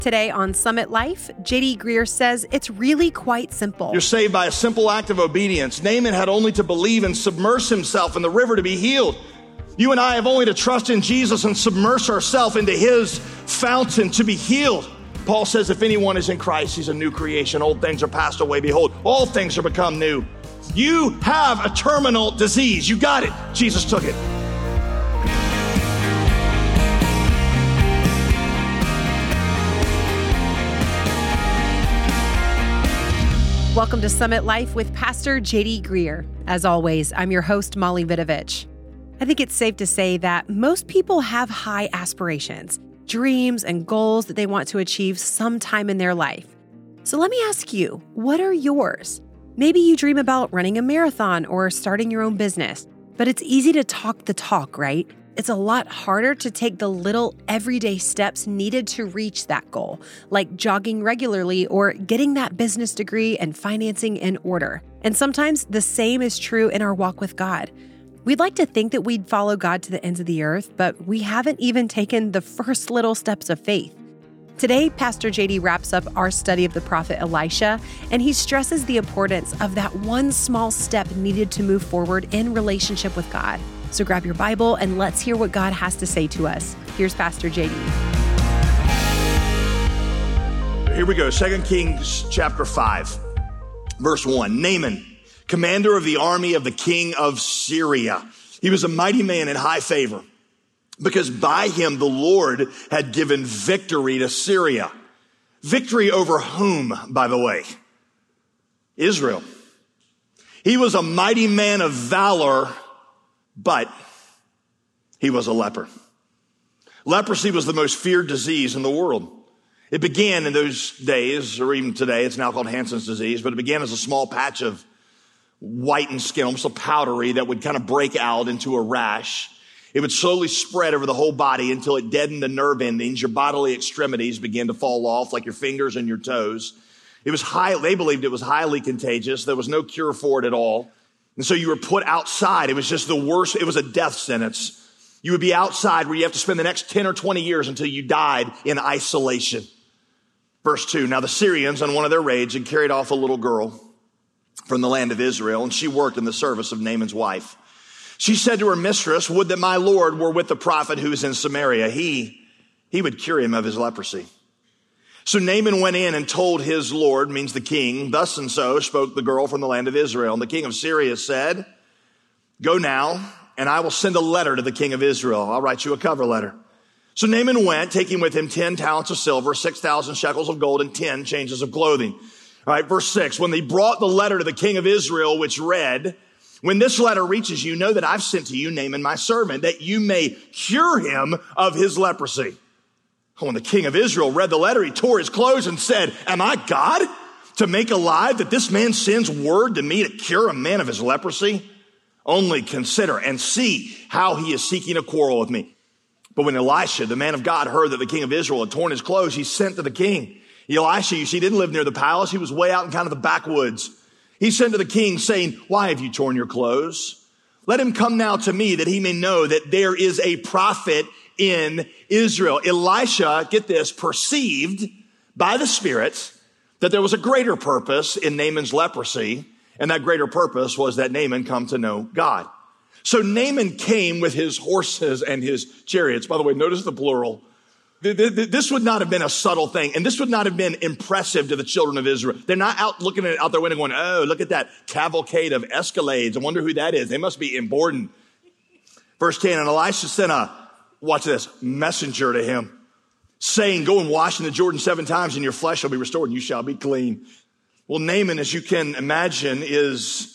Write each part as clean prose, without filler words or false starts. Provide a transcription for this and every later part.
Today on Summit Life, J.D. Greear says it's really quite simple. You're saved by a simple act of obedience. Naaman had only to believe and submerge himself in the river to be healed. You and I have only to trust in Jesus and submerge ourselves into his fountain to be healed. Paul says if anyone is in Christ, he's a new creation. Old things are passed away. Behold, all things are become new. You have a terminal disease. You got it. Jesus took it. Welcome to Summit Life with Pastor J.D. Greear. As always, I'm your host, Molly Vidovich. I think it's safe to say that most people have high aspirations, dreams, and goals that they want to achieve sometime in their life. So let me ask you, what are yours? Maybe you dream about running a marathon or starting your own business, but it's easy to talk the talk, right? It's a lot harder to take the little everyday steps needed to reach that goal, like jogging regularly or getting that business degree and financing in order. And sometimes the same is true in our walk with God. We'd like to think that we'd follow God to the ends of the earth, but we haven't even taken the first little steps of faith. Today, Pastor JD wraps up our study of the prophet Elisha, and he stresses the importance of that one small step needed to move forward in relationship with God. So grab your Bible and let's hear what God has to say to us. Here's Pastor JD. Here we go, 2 Kings chapter 5, verse 1. Naaman, commander of the army of the king of Syria. He was a mighty man in high favor because by him the Lord had given victory to Syria. Victory over whom, by the way? Israel. He was a mighty man of valor, but he was a leper. Leprosy was the most feared disease in the world. It began in those days, or even today, it's now called Hansen's disease, but it began as a small patch of whitened skin, almost a powdery that would kind of break out into a rash. It would slowly spread over the whole body until it deadened the nerve endings. Your bodily extremities began to fall off, like your fingers and your toes. They believed it was highly contagious. There was no cure for it at all. And so you were put outside. It was just the worst. It was a death sentence. You would be outside where you have to spend the next 10 or 20 years until you died in isolation. Verse 2, now the Syrians on one of their raids had carried off a little girl from the land of Israel, and she worked in the service of Naaman's wife. She said to her mistress, would that my Lord were with the prophet who is in Samaria. He would cure him of his leprosy. So Naaman went in and told his Lord, means the king, thus and so spoke the girl from the land of Israel. And the king of Syria said, go now, and I will send a letter to the king of Israel. I'll write you a cover letter. So Naaman went, taking with him 10 talents of silver, 6,000 shekels of gold, and 10 changes of clothing. All right, verse 6, when they brought the letter to the king of Israel, which read, when this letter reaches you, know that I've sent to you Naaman my servant, that you may cure him of his leprosy. When the king of Israel read the letter, he tore his clothes and said, am I God to make alive that this man sends word to me to cure a man of his leprosy? Only consider and see how he is seeking a quarrel with me. But when Elisha, the man of God, heard that the king of Israel had torn his clothes, he sent to the king. Elisha, you see, didn't live near the palace. He was way out in kind of the backwoods. He sent to the king saying, why have you torn your clothes? Let him come now to me that he may know that there is a prophet in Israel. Elisha, get this, perceived by the Spirit that there was a greater purpose in Naaman's leprosy, and that greater purpose was that Naaman come to know God. So Naaman came with his horses and his chariots. By the way, notice the plural. This would not have been a subtle thing, and this would not have been impressive to the children of Israel. They're not out looking at it out their window going, oh, look at that cavalcade of Escalades. I wonder who that is. They must be important. Verse 10, and Elisha sent watch this, messenger to him, saying, go and wash in the Jordan 7 times, and your flesh shall be restored, and you shall be clean. Well, Naaman, as you can imagine, is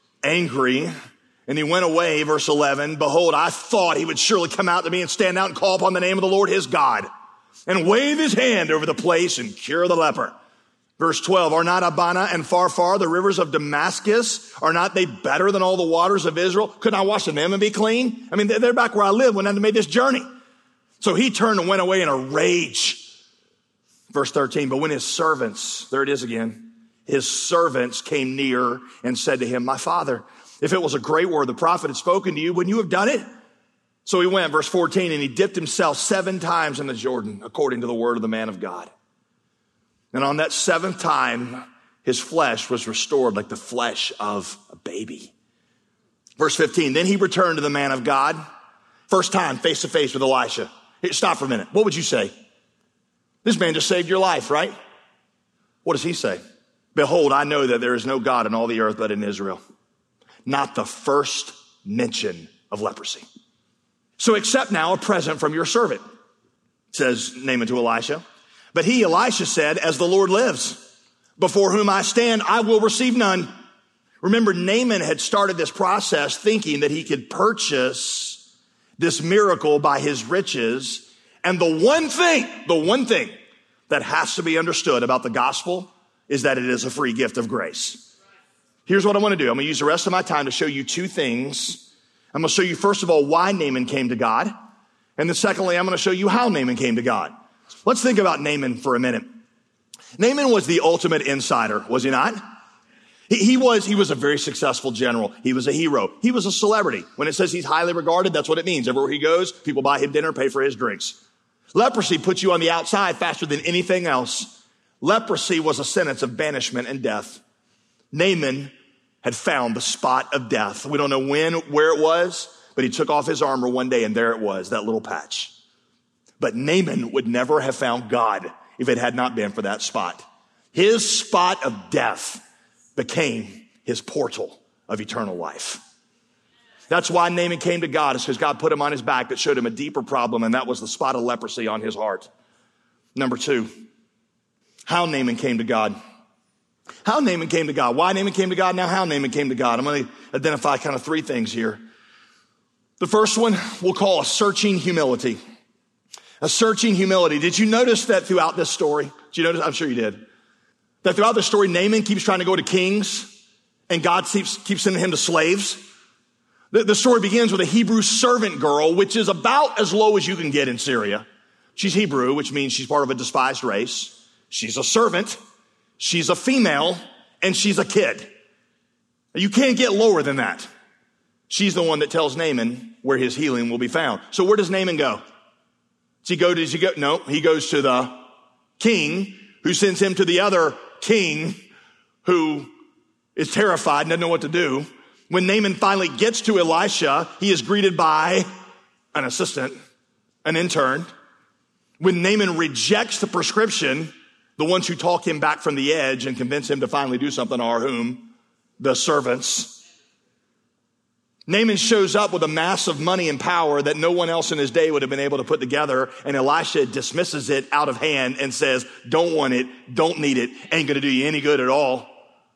angry. And he went away, verse 11, behold, I thought he would surely come out to me and stand out and call upon the name of the Lord his God and wave his hand over the place and cure the leper. Verse 12, are not Abana and Pharpar, the rivers of Damascus, are not they better than all the waters of Israel? Couldn't I wash in them and be clean? I mean, they're back where I live when I made this journey. So he turned and went away in a rage. Verse 13, but when his servants, there it is again, his servants came near and said to him, my father, if it was a great word the prophet had spoken to you, wouldn't you have done it? So he went, verse 14, and he dipped himself 7 times in the Jordan, according to the word of the man of God. And on that seventh time, his flesh was restored like the flesh of a baby. Verse 15, then he returned to the man of God. First time, face to face with Elisha. Here, stop for a minute. What would you say? This man just saved your life, right? What does he say? Behold, I know that there is no God in all the earth but in Israel. Not the first mention of leprosy. So accept now a present from your servant, says Naaman to Elisha. But he, Elisha, said, as the Lord lives, before whom I stand, I will receive none. Remember, Naaman had started this process thinking that he could purchase this miracle by his riches. And the one thing that has to be understood about the gospel is that it is a free gift of grace. Here's what I want to do. I'm going to use the rest of my time to show you two things. I'm going to show you, first of all, why Naaman came to God. And then secondly, I'm going to show you how Naaman came to God. Let's think about Naaman for a minute. Naaman was the ultimate insider, was he not? He was a very successful general. He was a hero. He was a celebrity. When it says he's highly regarded, that's what it means. Everywhere he goes, people buy him dinner, pay for his drinks. Leprosy puts you on the outside faster than anything else. Leprosy was a sentence of banishment and death. Naaman had found the spot of death. We don't know when, where it was, but he took off his armor one day and there it was, that little patch. But Naaman would never have found God if it had not been for that spot. His spot of death became his portal of eternal life. That's why Naaman came to God, is because God put him on his back that showed him a deeper problem, and that was the spot of leprosy on his heart. Number two, how Naaman came to God. How Naaman came to God. Why Naaman came to God, now how Naaman came to God. I'm going to identify kind of three things here. The first one we'll call a searching humility. A searching humility. Did you notice that throughout this story? Did you notice? I'm sure you did. That throughout the story, Naaman keeps trying to go to kings and God keeps sending him to slaves. The story begins with a Hebrew servant girl, which is about as low as you can get in Syria. She's Hebrew, which means she's part of a despised race. She's a servant. She's a female and she's a kid. You can't get lower than that. She's the one that tells Naaman where his healing will be found. So where does Naaman go? Does he go? No, he goes to the king who sends him to the other king who is terrified and doesn't know what to do. When Naaman finally gets to Elisha, he is greeted by an assistant, an intern. When Naaman rejects the prescription, the ones who talk him back from the edge and convince him to finally do something are whom? The servants. Naaman shows up with a mass of money and power that no one else in his day would have been able to put together, and Elisha dismisses it out of hand and says, don't want it, don't need it, ain't gonna do you any good at all.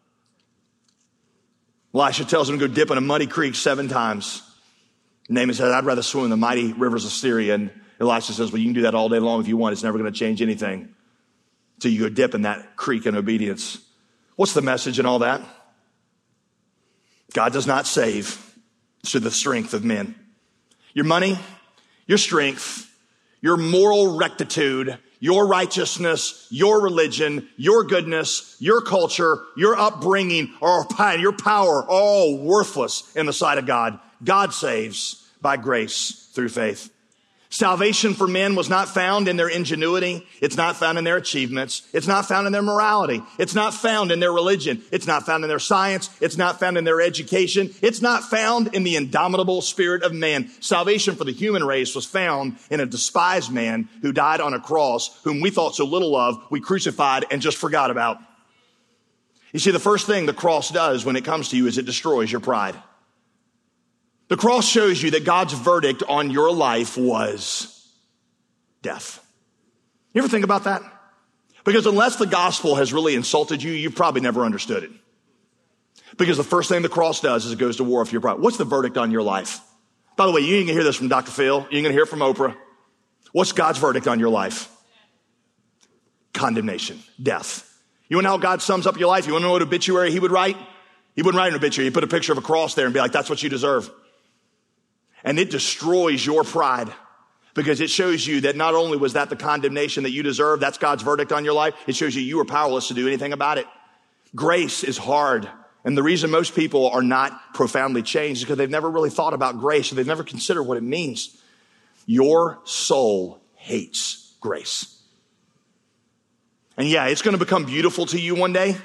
Elisha tells him to go dip in a muddy creek 7 times. Naaman says, I'd rather swim in the mighty rivers of Syria. And Elisha says, well, you can do that all day long if you want. It's never going to change anything. So you go dip in that creek in obedience. What's the message in all that? God does not save through the strength of men. Your money, your strength, your moral rectitude, your righteousness, your religion, your goodness, your culture, your upbringing, or your power, all worthless in the sight of God. God saves by grace through faith. Salvation for men was not found in their ingenuity. It's not found in their achievements. It's not found in their morality. It's not found in their religion. It's not found in their science. It's not found in their education. It's not found in the indomitable spirit of man. Salvation for the human race was found in a despised man who died on a cross, whom we thought so little of, we crucified and just forgot about. You see, the first thing the cross does when it comes to you is it destroys your pride. The cross shows you that God's verdict on your life was death. You ever think about that? Because unless the gospel has really insulted you, you've probably never understood it. Because the first thing the cross does is it goes to war with your pride. What's the verdict on your life? By the way, you ain't gonna hear this from Dr. Phil. You ain't gonna hear it from Oprah. What's God's verdict on your life? Condemnation, death. You wanna know how God sums up your life? You wanna know what obituary he would write? He wouldn't write an obituary. He'd put a picture of a cross there and be like, that's what you deserve. And it destroys your pride because it shows you that not only was that the condemnation that you deserve, that's God's verdict on your life. It shows you you are powerless to do anything about it. Grace is hard. And the reason most people are not profoundly changed is because they've never really thought about grace, or they've never considered what it means. Your soul hates grace. And yeah, it's going to become beautiful to you one day,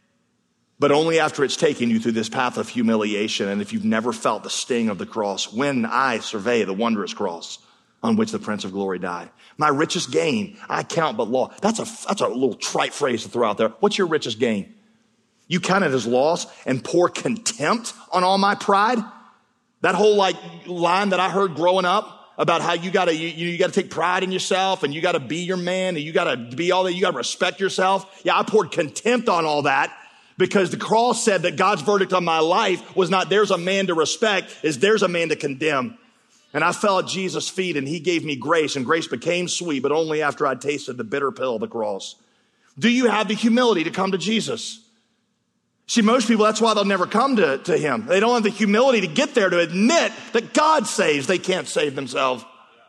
but only after it's taken you through this path of humiliation. And if you've never felt the sting of the cross, when I survey the wondrous cross on which the Prince of Glory died. My richest gain, I count but loss. That's a little trite phrase to throw out there. What's your richest gain? You count it as loss and pour contempt on all my pride? That whole line that I heard growing up about how you gotta take pride in yourself and you gotta be your man and you gotta be all that, you gotta respect yourself. Yeah, I poured contempt on all that because the cross said that God's verdict on my life was not there's a man to respect, is there's a man to condemn. And I fell at Jesus' feet and he gave me grace, and grace became sweet, but only after I tasted the bitter pill of the cross. Do you have the humility to come to Jesus? See, most people, that's why they'll never come to him. They don't have the humility to get there to admit that God saves. They can't save themselves.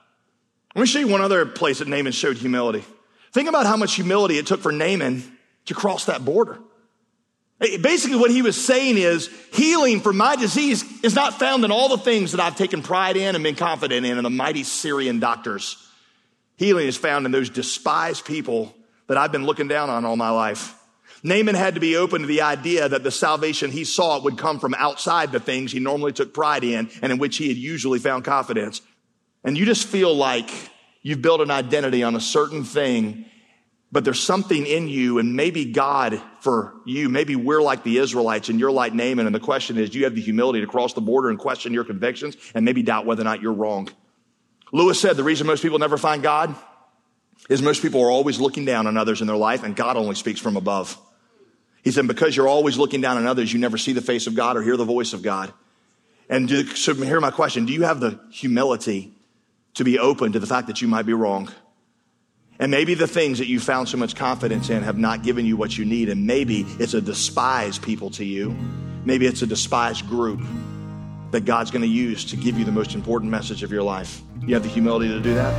Let me show you one other place that Naaman showed humility. Think about how much humility it took for Naaman to cross that border. Basically, what he was saying is healing for my disease is not found in all the things that I've taken pride in and been confident in the mighty Syrian doctors. Healing is found in those despised people that I've been looking down on all my life. Naaman had to be open to the idea that the salvation he sought would come from outside the things he normally took pride in and in which he had usually found confidence. And you just feel like you've built an identity on a certain thing, but there's something in you, and maybe God for you, maybe we're like the Israelites and you're like Naaman, and the question is, do you have the humility to cross the border and question your convictions and maybe doubt whether or not you're wrong? Lewis said the reason most people never find God is most people are always looking down on others in their life, and God only speaks from above. He said, because you're always looking down on others, you never see the face of God or hear the voice of God. And so here's my question. Do you have the humility to be open to the fact that you might be wrong? And maybe the things that you found so much confidence in have not given you what you need. And maybe it's a despised people to you. Maybe it's a despised group that God's going to use to give you the most important message of your life. You have the humility to do that?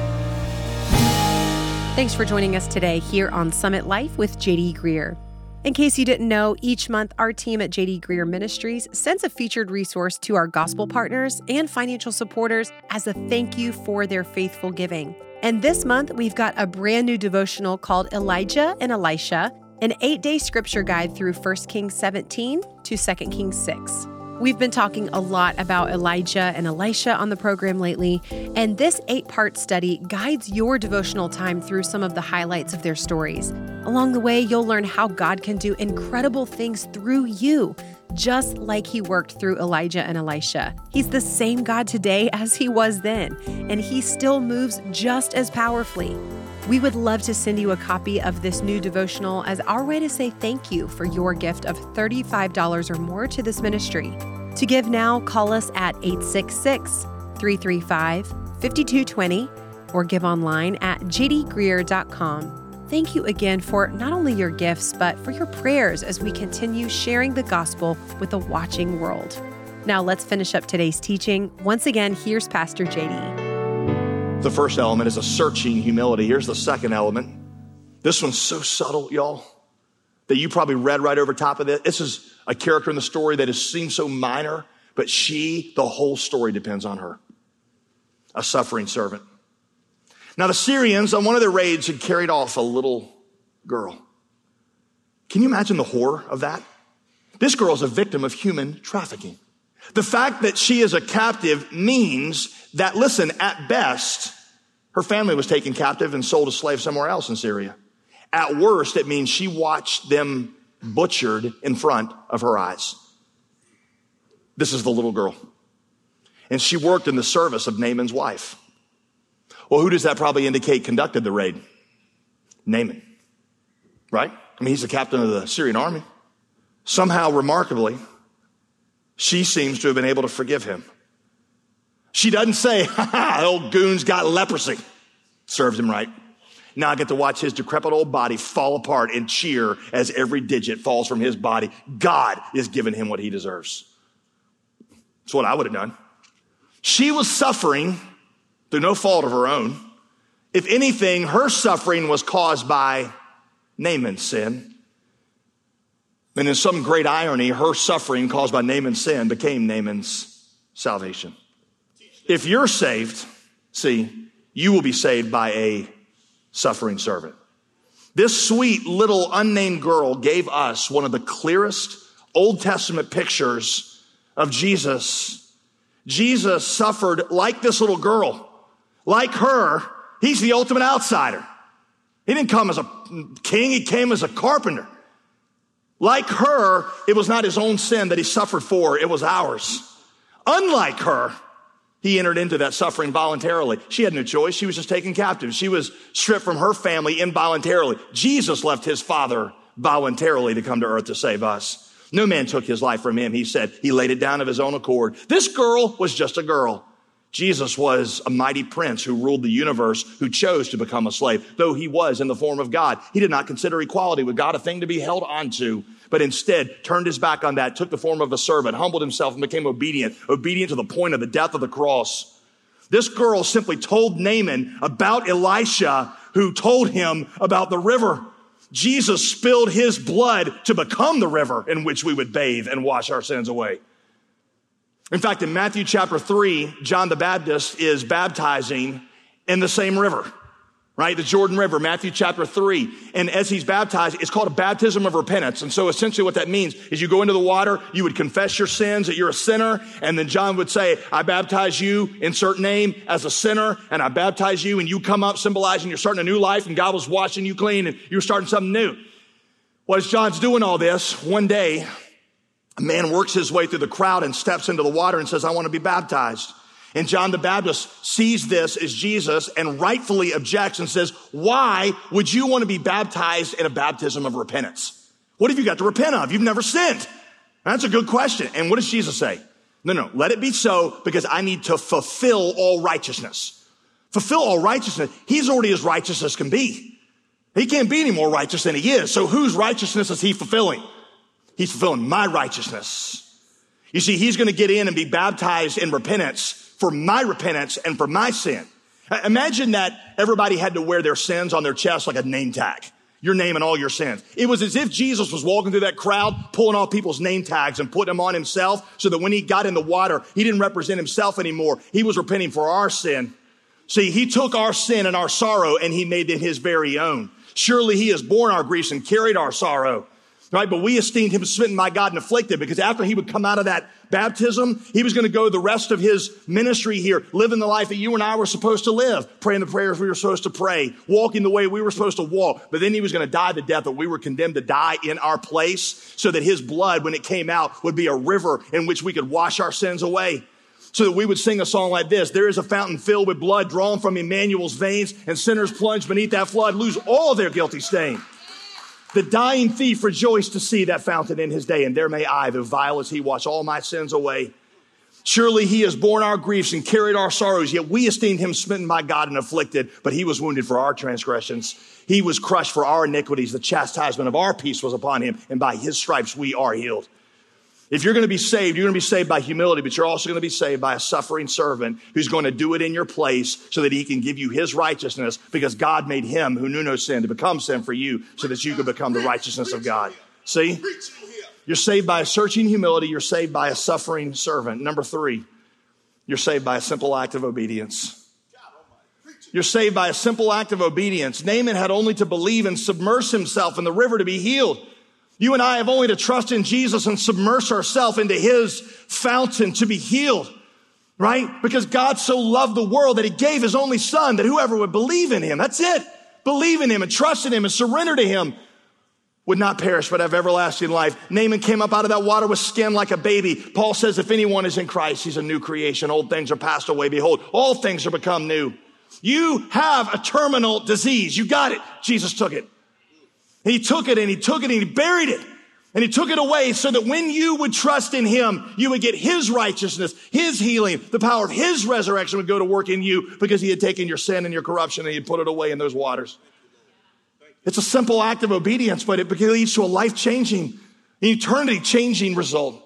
Thanks for joining us today here on Summit Life with J.D. Greear. In case you didn't know, each month our team at J.D. Greear Ministries sends a featured resource to our gospel partners and financial supporters as a thank you for their faithful giving. And this month, we've got a brand new devotional called Elijah and Elisha, an 8-day scripture guide through 1 Kings 17 to 2 Kings 6. We've been talking a lot about Elijah and Elisha on the program lately, and this 8-part study guides your devotional time through some of the highlights of their stories. Along the way, you'll learn how God can do incredible things through you, just like he worked through Elijah and Elisha. He's the same God today as he was then, and he still moves just as powerfully. We would love to send you a copy of this new devotional as our way to say thank you for your gift of $35 or more to this ministry. To give now, call us at 866-335-5220 or give online at jdgreear.com. Thank you again for not only your gifts, but for your prayers as we continue sharing the gospel with the watching world. Now let's finish up today's teaching. Once again, here's Pastor JD. The first element is a searching humility. Here's the second element. This one's so subtle, y'all, that you probably read right over top of it. This is a character in the story that has seemed so minor, but the whole story depends on her. A suffering servant. Now, the Syrians, on one of their raids, had carried off a little girl. Can you imagine the horror of that? This girl is a victim of human trafficking. The fact that she is a captive means that, listen, at best, her family was taken captive and sold as slaves somewhere else in Syria. At worst, it means she watched them butchered in front of her eyes. This is the little girl. And she worked in the service of Naaman's wife. Well, who does that probably indicate conducted the raid? Naaman, right? I mean, he's the captain of the Syrian army. Somehow, remarkably, she seems to have been able to forgive him. She doesn't say, the old goon's got leprosy. Serves him right. Now I get to watch his decrepit old body fall apart and cheer as every digit falls from his body. God is giving him what he deserves. That's what I would have done. She was suffering through no fault of her own. If anything, her suffering was caused by Naaman's sin. And in some great irony, her suffering caused by Naaman's sin became Naaman's salvation. If you're saved, see, you will be saved by a suffering servant. This sweet little unnamed girl gave us one of the clearest Old Testament pictures of Jesus. Jesus suffered like this little girl. Like her, he's the ultimate outsider. He didn't come as a king, he came as a carpenter. Like her, it was not his own sin that he suffered for, it was ours. Unlike her, he entered into that suffering voluntarily. She had no choice. She was just taken captive. She was stripped from her family involuntarily. Jesus left his Father voluntarily to come to earth to save us. No man took his life from him. He said he laid it down of his own accord. This girl was just a girl. Jesus was a mighty prince who ruled the universe, who chose to become a slave. Though he was in the form of God, he did not consider equality with God a thing to be held onto, but instead turned his back on that, took the form of a servant, humbled himself, and became obedient to the point of the death of the cross. This girl simply told Naaman about Elisha, who told him about the river. Jesus spilled his blood to become the river in which we would bathe and wash our sins away. In fact, in Matthew chapter 3, John the Baptist is baptizing in the same river, right? The Jordan River, Matthew chapter 3. And as he's baptized, it's called a baptism of repentance. And so essentially what that means is you go into the water, you would confess your sins, that you're a sinner. And then John would say, I baptize you, insert name, as a sinner. And I baptize you, and you come up symbolizing you're starting a new life, and God was washing you clean, and you're starting something new. Well, as John's doing all this, one day, a man works his way through the crowd and steps into the water and says, I want to be baptized. And John the Baptist sees this as Jesus and rightfully objects and says, why would you want to be baptized in a baptism of repentance? What have you got to repent of? You've never sinned. That's a good question. And what does Jesus say? No, let it be so, because I need to fulfill all righteousness. Fulfill all righteousness. He's already as righteous as can be. He can't be any more righteous than he is. So whose righteousness is he fulfilling? He's fulfilling my righteousness. You see, he's going to get in and be baptized in repentance for my repentance and for my sin. Imagine that everybody had to wear their sins on their chest like a name tag. Your name and all your sins. It was as if Jesus was walking through that crowd, pulling off people's name tags and putting them on himself, so that when he got in the water, he didn't represent himself anymore. He was repenting for our sin. See, he took our sin and our sorrow and he made it his very own. Surely he has borne our griefs and carried our sorrow. Right? But we esteemed him smitten by God and afflicted, because after he would come out of that baptism, he was going to go the rest of his ministry here, living the life that you and I were supposed to live, praying the prayers we were supposed to pray, walking the way we were supposed to walk. But then he was going to die the death that we were condemned to die in our place, so that his blood, when it came out, would be a river in which we could wash our sins away. So that we would sing a song like this: there is a fountain filled with blood drawn from Emmanuel's veins, and sinners plunged beneath that flood lose all their guilty stain. The dying thief rejoiced to see that fountain in his day, and there may I, though vile as he, wash all my sins away. Surely he has borne our griefs and carried our sorrows, yet we esteemed him smitten by God and afflicted, but he was wounded for our transgressions. He was crushed for our iniquities. The chastisement of our peace was upon him, and by his stripes we are healed. If you're going to be saved, you're going to be saved by humility, but you're also going to be saved by a suffering servant who's going to do it in your place so that he can give you his righteousness, because God made him who knew no sin to become sin for you so that you could become the righteousness of God. See? You're saved by a searching humility. You're saved by a suffering servant. Number 3, you're saved by a simple act of obedience. You're saved by a simple act of obedience. Naaman had only to believe and submerge himself in the river to be healed. You and I have only to trust in Jesus and submerge ourselves into his fountain to be healed, right? Because God so loved the world that he gave his only son, that whoever would believe in him, that's it, believe in him and trust in him and surrender to him, would not perish but have everlasting life. Naaman came up out of that water with skin like a baby. Paul says, if anyone is in Christ, he's a new creation. Old things are passed away. Behold, all things are become new. You have a terminal disease. You got it. Jesus took it. He took it and he buried it, and he took it away so that when you would trust in him, you would get his righteousness, his healing, the power of his resurrection would go to work in you, because he had taken your sin and your corruption and he had put it away in those waters. It's a simple act of obedience, but it leads to a life-changing, eternity-changing result.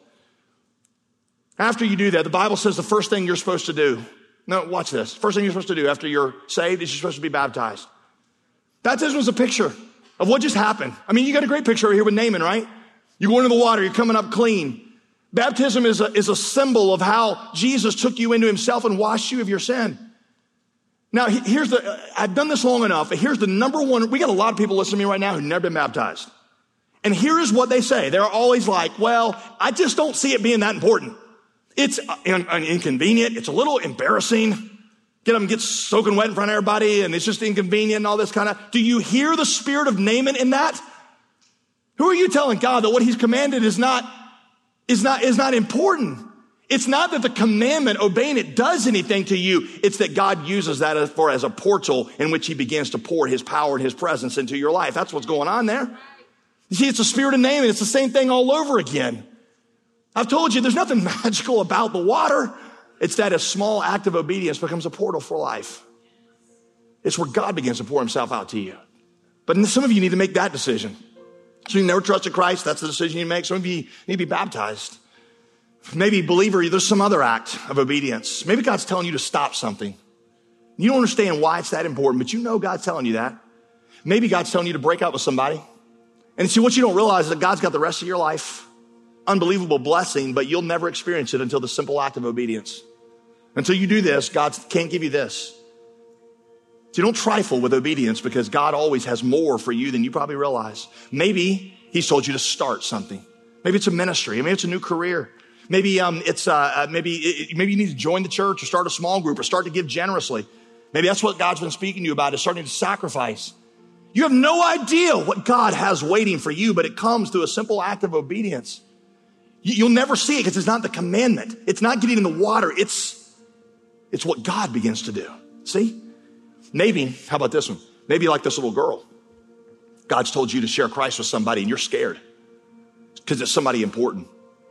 After you do that, the Bible says the first thing you're supposed to do, no, watch this. First thing you're supposed to do after you're saved is you're supposed to be baptized. Baptism is a picture of what just happened. I mean, you got a great picture over here with Naaman, right? You go into the water, you're coming up clean. Baptism is a symbol of how Jesus took you into himself and washed you of your sin. Now, I've done this long enough. Here's the number one. We got a lot of people listening to me right now who've never been baptized. And here is what they say. They're always like, well, I just don't see it being that important. It's inconvenient. It's a little embarrassing. Get soaking wet in front of everybody, and it's just inconvenient and all this kind of. Do you hear the spirit of Naaman in that? Who are you telling God that what he's commanded is not important? It's not that the commandment, obeying it, does anything to you. It's that God uses that as a portal in which he begins to pour his power and his presence into your life. That's what's going on there. You see, it's the spirit of Naaman. It's the same thing all over again. I've told you there's nothing magical about the water. It's that a small act of obedience becomes a portal for life. It's where God begins to pour himself out to you. But some of you need to make that decision. So you never trusted Christ. That's the decision you make. Some of you need to be baptized. Maybe, believer, there's some other act of obedience. Maybe God's telling you to stop something. You don't understand why it's that important, but you know God's telling you that. Maybe God's telling you to break up with somebody. And see, what you don't realize is that God's got the rest of your life. Unbelievable blessing, but you'll never experience it until the simple act of obedience. Until you do this, God can't give you this. So you don't trifle with obedience because God always has more for you than you probably realize. Maybe he's told you to start something. Maybe it's a ministry. Maybe it's a new career. Maybe maybe you need to join the church or start a small group or start to give generously. Maybe that's what God's been speaking to you about, is starting to sacrifice. You have no idea what God has waiting for you, but it comes through a simple act of obedience. You'll never see it because it's not the commandment. It's not getting in the water. It's what God begins to do. See? Maybe, how about this one? Maybe like this little girl. God's told you to share Christ with somebody and you're scared because it's somebody important.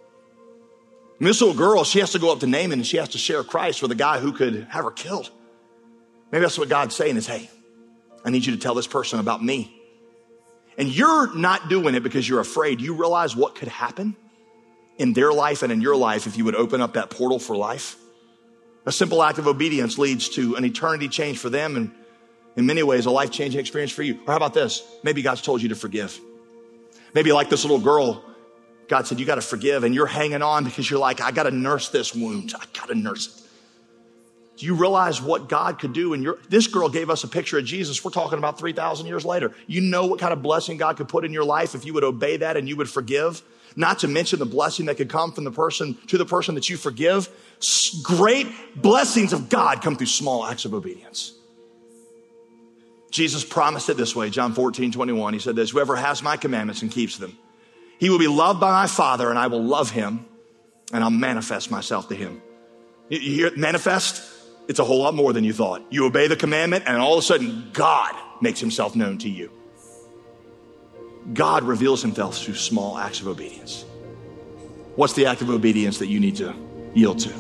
And this little girl, she has to go up to Naaman and she has to share Christ with a guy who could have her killed. Maybe that's what God's saying is, hey, I need you to tell this person about me. And you're not doing it because you're afraid. You realize what could happen in their life and in your life if you would open up that portal for life. A simple act of obedience leads to an eternity change for them and in many ways a life-changing experience for you. Or how about this? Maybe God's told you to forgive. Maybe like this little girl, God said, you got to forgive, and you're hanging on because you're like, I got to nurse this wound. I got to nurse it. Do you realize what God could do? And this girl gave us a picture of Jesus. We're talking about 3,000 years later. You know what kind of blessing God could put in your life if you would obey that and you would forgive? Not to mention the blessing that could come from the person to the person that you forgive. Great blessings of God come through small acts of obedience. Jesus promised it this way, John 14:21. He said this, whoever has my commandments and keeps them, he will be loved by my Father, and I will love him, and I'll manifest myself to him. You hear it, manifest? It's a whole lot more than you thought. You obey the commandment, and all of a sudden, God makes himself known to you. God reveals himself through small acts of obedience. What's the act of obedience that you need to yield to?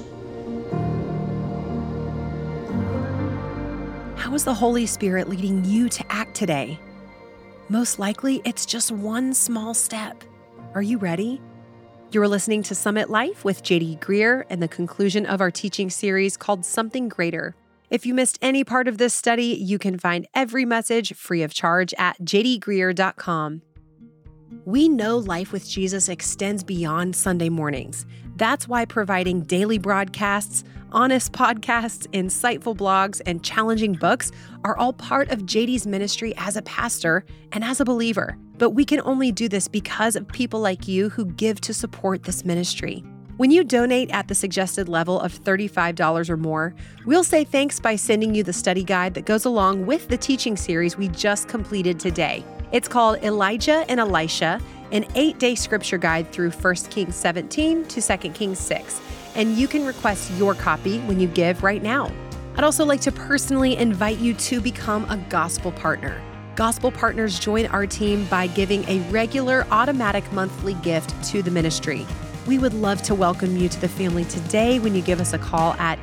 How is the Holy Spirit leading you to act today? Most likely, it's just one small step. Are you ready? You're listening to Summit Life with J.D. Greear and the conclusion of our teaching series called Something Greater. If you missed any part of this study, you can find every message free of charge at jdgreear.com. We know life with Jesus extends beyond Sunday mornings. That's why providing daily broadcasts, honest podcasts, insightful blogs, and challenging books are all part of JD's ministry as a pastor and as a believer. But we can only do this because of people like you who give to support this ministry. When you donate at the suggested level of $35 or more, we'll say thanks by sending you the study guide that goes along with the teaching series we just completed today. It's called Elijah and Elisha, an 8-day scripture guide through 1 Kings 17 to 2 Kings 6. And you can request your copy when you give right now. I'd also like to personally invite you to become a gospel partner. Gospel partners join our team by giving a regular automatic monthly gift to the ministry. We would love to welcome you to the family today when you give us a call at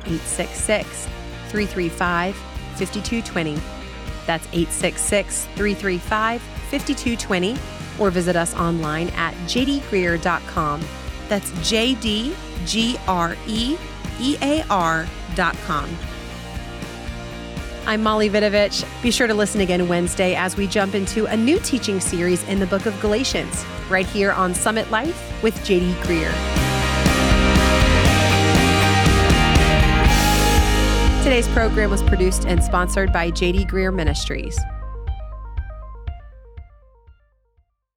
866-335-5220. That's 866-335-5220, or visit us online at jdgreear.com. That's jdgreear.com. I'm Molly Vidovich. Be sure to listen again Wednesday as we jump into a new teaching series in the book of Galatians, right here on Summit Life with J.D. Greear. Today's program was produced and sponsored by J.D. Greear Ministries.